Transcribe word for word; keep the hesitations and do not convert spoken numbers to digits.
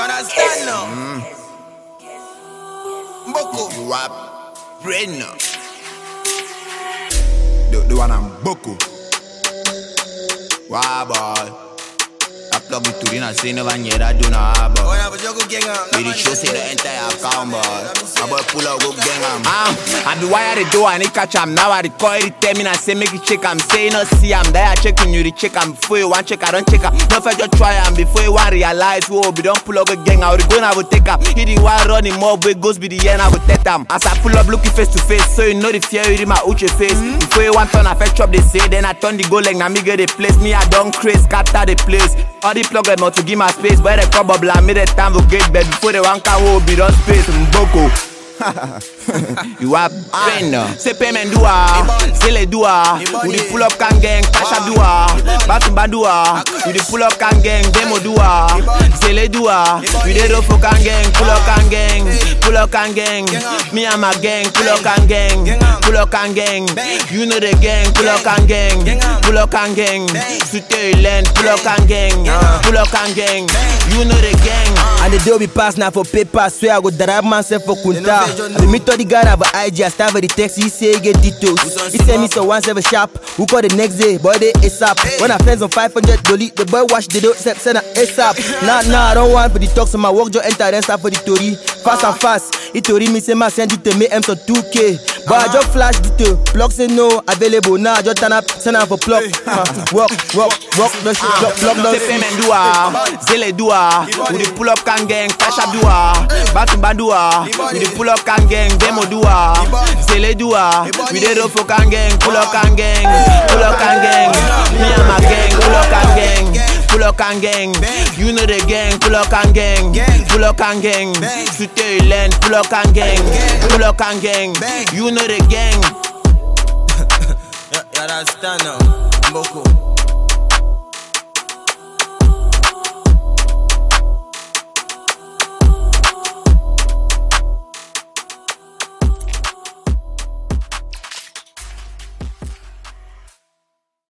understand now? Mm. Mboko. Rap. Brain. The, the one I'm Boko. Wow, boy. I plug it to the and say never near that do not have, boy. Oh, yeah, but you go gang am. They show say the entire account, boy. My boy pull out, go gang am. Um, I be wire the door and he catch am. Now I record it, tell me and say make it check am. Say no see am, there I checking you, the check am. Before you want check, I don't check am. No first just try am, before you want realize, whoa, be don't pull out, go gang am. I will go and I will take am. He the one running more, boy, goes be the end, I will take am. As I pull up looking face to face, so you know the fear you in my uche face. Mm-hmm. Before you want turn a fetch up, they say, then I turn the goal like now me get the place. Me I don't craze, scatter the place. All the plug them out to give my space, but they come bubble and me the time for get bed before they want can hold be done space. Mboko. You are brain. Say payment doa, say le doa. You the pull up can gang, kasha doa. Batumba doa. You the pull up can gang, demo doa. Say le doa. You the do for can gang, pull up can gang, pull up can gang. Me and my gang, pull up can gang, pull up can gang. You know the gang, pull up can gang, pull up can gang. Sute land, pull up can gang, pull up can gang. You know the gang. And the day we pass now for paper, swear I go drive myself for Kunta. I be meet all the guy have an I G, I stand for the text, he say he get details. He send me some one seven sharp, who call the next day, boy they ASAP. When I friends on five hundred dolly, the boy watch the don't send a ASAP. Nah nah, I don't want for the talk, so my work just enter then start for the story. Fast and fast, he told me say my send it to me M so two K. But I just flash detail, plug say no, available now, nah, just turn up, send up for plug. Uh, work, work, work, no shit, plug, plug, no shit. Say payment doa, zele doa, we the pull up can gang, kasha doa, batumba doa, we the pull up can gang, demo doa, zele doa, we the do for can gang, pull up can gang, pull up can gang, me and my gang, pull up can gang, pull up can gang, you know the gang, pull up can gang, pull up can gang, sute land, pull up can gang, pull up can gang, you know the gang. You understand now? Mboko.